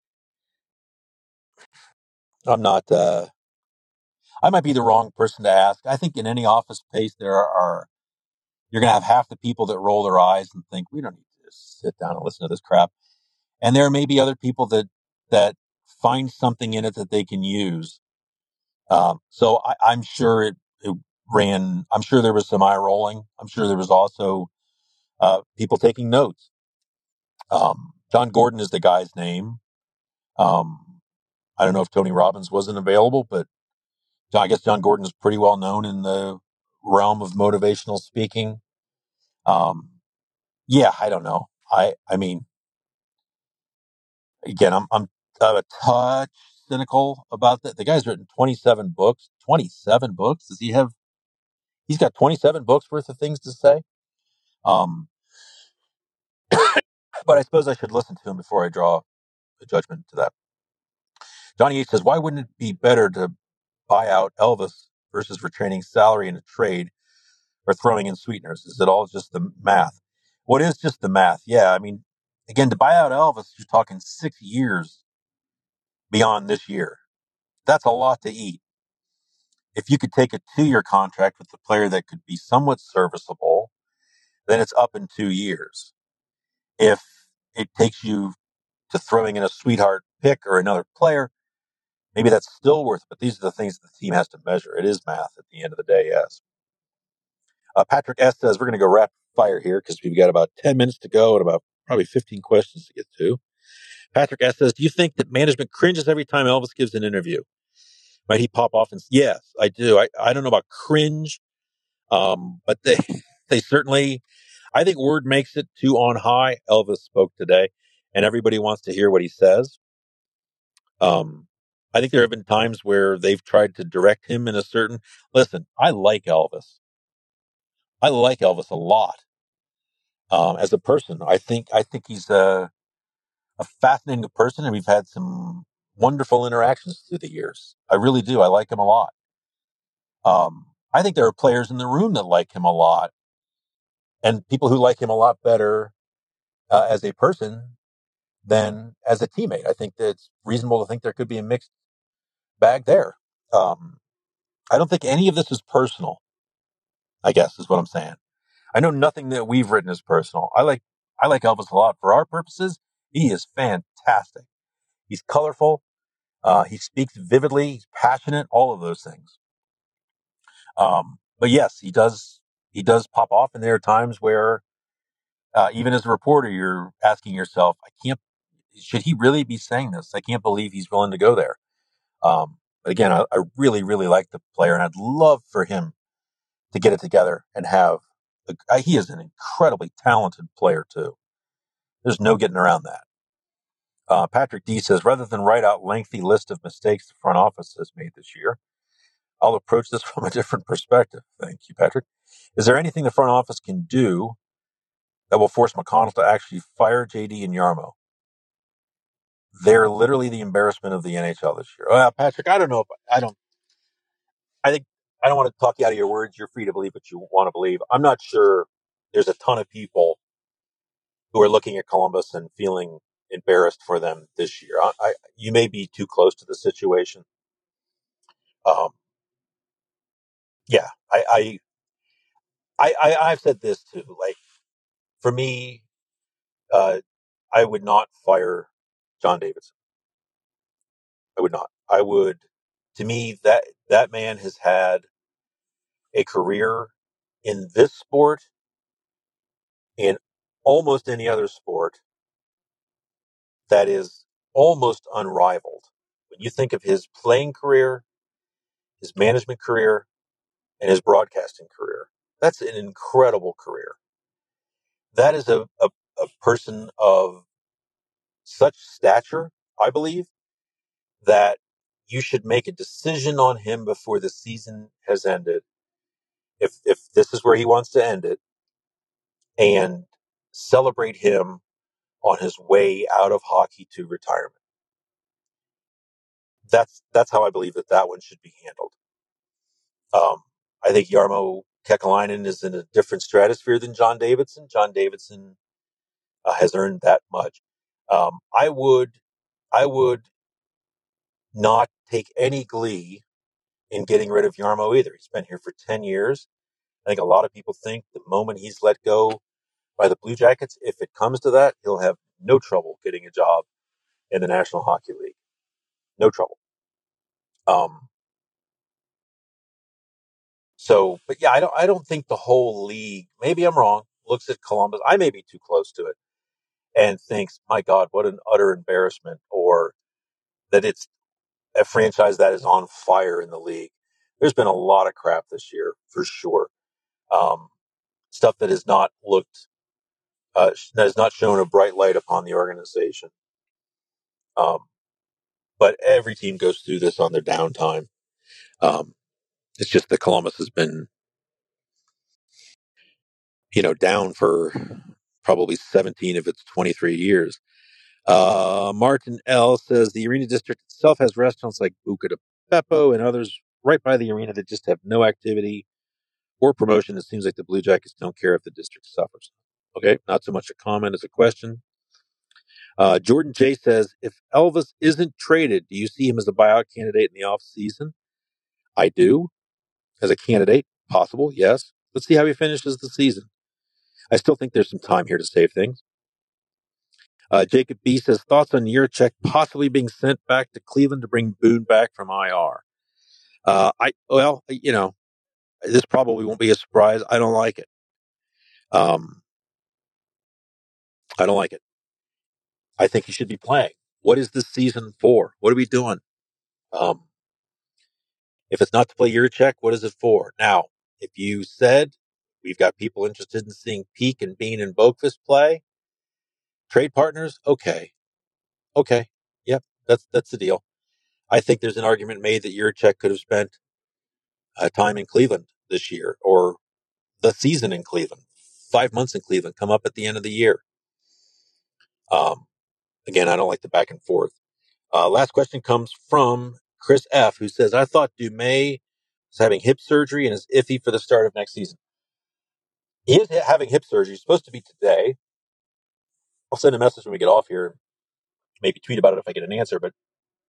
I'm not. Uh, I might be the wrong person to ask. I think in any office space there are you're going to have half the people that roll their eyes and think we don't need to just sit down and listen to this crap, and there may be other people that that find something in it that they can use. Um, so I, I'm sure it, it ran. I'm sure there was some eye rolling. I'm sure there was also uh, people taking notes. Um, John Gordon is the guy's name. Um, I don't know if Tony Robbins wasn't available, but I guess John Gordon is pretty well known in the realm of motivational speaking. Um, yeah, I don't know. I, I mean, again, I'm, I'm a touch cynical about that. The guy's written twenty-seven books. twenty-seven books? Does he have? He's got twenty-seven books worth of things to say. Um, but I suppose I should listen to him before I draw a judgment to that. Johnny H says, why wouldn't it be better to buy out Elvis versus retraining salary in a trade or throwing in sweeteners? Is it all just the math? What is just the math? Yeah, I mean, again, to buy out Elvis, you're talking six years beyond this year. That's a lot to eat. If you could take a two-year contract with a player that could be somewhat serviceable, then it's up in two years. If it takes you to throwing in a sweetheart pick or another player, maybe that's still worth it. But these are the things the team has to measure. It is math at the end of the day, yes. Uh, Patrick S. says, we're going to go rapid fire here because we've got about ten minutes to go and about probably fifteen questions to get to. Patrick S. says, do you think that management cringes every time Elvis gives an interview? Might he pop off and say, yes, I do. I, I don't know about cringe, um, but they they certainly, I think word makes it to on high. Elvis spoke today, and everybody wants to hear what he says. Um, I think there have been times where they've tried to direct him in a certain, listen, I like Elvis. I like Elvis a lot. Um, as a person, I think, I think he's a, a fascinating person, and we've had some wonderful interactions through the years. I really do. I like him a lot. Um, I think there are players in the room that like him a lot, and people who like him a lot better uh, as a person than as a teammate. I think that it's reasonable to think there could be a mixed bag there. Um, I don't think any of this is personal, I guess is what I'm saying. I know nothing that we've written is personal. I like I like Elvis a lot. For our purposes, he is fantastic. He's colorful. Uh, he speaks vividly. He's passionate. All of those things. Um, but yes, he does. He does pop off, and there are times where, uh, even as a reporter, you're asking yourself, "I can't. Should he really be saying this? I can't believe he's willing to go there." Um, but again, I, I really, really like the player, and I'd love for him to get it together and have. A, he is an incredibly talented player too. There's no getting around that. Uh, Patrick D says, rather than write out lengthy list of mistakes the front office has made this year, I'll approach this from a different perspective. Thank you, Patrick. Is there anything the front office can do that will force McConnell to actually fire J D and Yarmo? They're literally the embarrassment of the N H L this year. Well, Patrick, I don't know if I don't. I think I don't want to talk you out of your words. You're free to believe what you want to believe. I'm not sure there's a ton of people who are looking at Columbus and feeling embarrassed for them this year. I, I, you may be too close to the situation. Um, yeah, I, I, I, I've said this too. Like, for me, uh, I would not fire John Davidson. I would not. I would. To me, that that man has had a career in this sport, in almost any other sport, that is almost unrivaled. When you think of his playing career, his management career, and his broadcasting career, that's an incredible career. That is a, a, a person of such stature, I believe, that you should make a decision on him before the season has ended. If if this is where he wants to end it, and celebrate him on his way out of hockey to retirement. That's that's how I believe that that one should be handled. Um, I think Jarmo Kekalainen is in a different stratosphere than John Davidson. John Davidson uh, has earned that much. Um, I would I would not take any glee in getting rid of Jarmo either. He's been here for ten years. I think a lot of people think the moment he's let go by the Blue Jackets, if it comes to that, he'll have no trouble getting a job in the National Hockey League. No trouble. Um, so, but yeah, I don't, I don't think the whole league, maybe I'm wrong, looks at Columbus, I may be too close to it, and thinks, my God, what an utter embarrassment, or that it's a franchise that is on fire in the league. There's been a lot of crap this year, for sure. Um, stuff that has not looked, uh, that has not shown a bright light upon the organization. Um, but every team goes through this on their downtime. Um, it's just that Columbus has been, you know, down for probably seventeen if it's twenty-three years. Uh, Martin L. says the arena district itself has restaurants like Buca de Beppo and others right by the arena that just have no activity or promotion. It seems like the Blue Jackets don't care if the district suffers. Okay, not so much a comment as a question. Uh, Jordan J. says, if Elvis isn't traded, do you see him as a buyout candidate in the offseason? I do. As a candidate, possible, yes. Let's see how he finishes the season. I still think there's some time here to save things. Uh, Jacob B. says, thoughts on Yurchek possibly being sent back to Cleveland to bring Boone back from I R. Uh, I Well, you know, this probably won't be a surprise. I don't like it. Um, I don't like it. I think he should be playing. What is this season for? What are we doing? Um, if it's not to play Yurchek, what is it for? Now, if you said we've got people interested in seeing Peak and Bean and Boqvist play, trade partners, okay. Okay. Yep, that's that's the deal. I think there's an argument made that Yurchek could have spent uh, time in Cleveland this year or the season in Cleveland, five months in Cleveland, come up at the end of the year. Um, again, I don't like the back and forth. Uh, last question comes from Chris F., who says, I thought Dumais was having hip surgery and is iffy for the start of next season. He is having hip surgery. He's supposed to be today. I'll send a message when we get off here, maybe tweet about it if I get an answer. But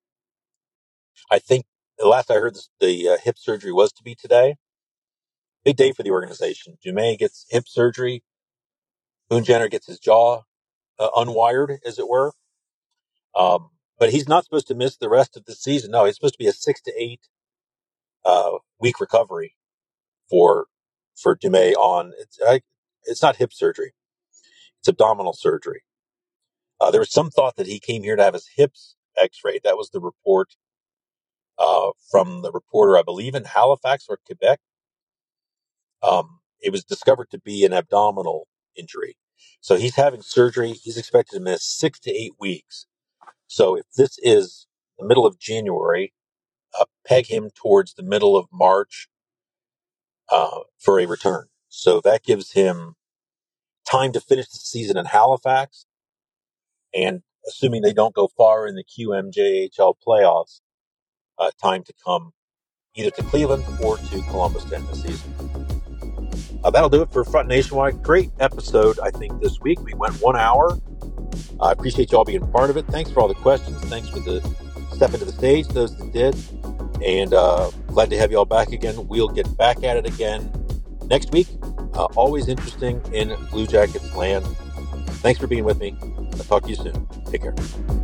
I think the last I heard, this, the uh, hip surgery was to be today. Big day for the organization. Dumais gets hip surgery. Boone Jenner gets his jaw uh, unwired, as it were. Um, but he's not supposed to miss the rest of the season. No, it's supposed to be a six to eight uh, week recovery for for Dumais on. It's I, it's not hip surgery; it's abdominal surgery. Uh, there was some thought that he came here to have his hips X-rayed. That was the report uh, from the reporter, I believe, in Halifax or Quebec. Um, it was discovered to be an abdominal injury. So he's having surgery. He's expected to miss six to eight weeks. So if this is the middle of January, uh, peg him towards the middle of March uh, for a return. So that gives him time to finish the season in Halifax. And assuming they don't go far in the Q M J H L playoffs, uh, time to come either to Cleveland or to Columbus to end the season. Uh, that'll do it for Front Nationwide. Great episode, I think, this week. We went one hour. Uh, I appreciate you all being part of it. Thanks for all the questions. Thanks for the step into the stage, those that did. And uh, glad to have you all back again. We'll get back at it again next week. Uh, always interesting in Blue Jackets land. Thanks for being with me. I'll talk to you soon. Take care.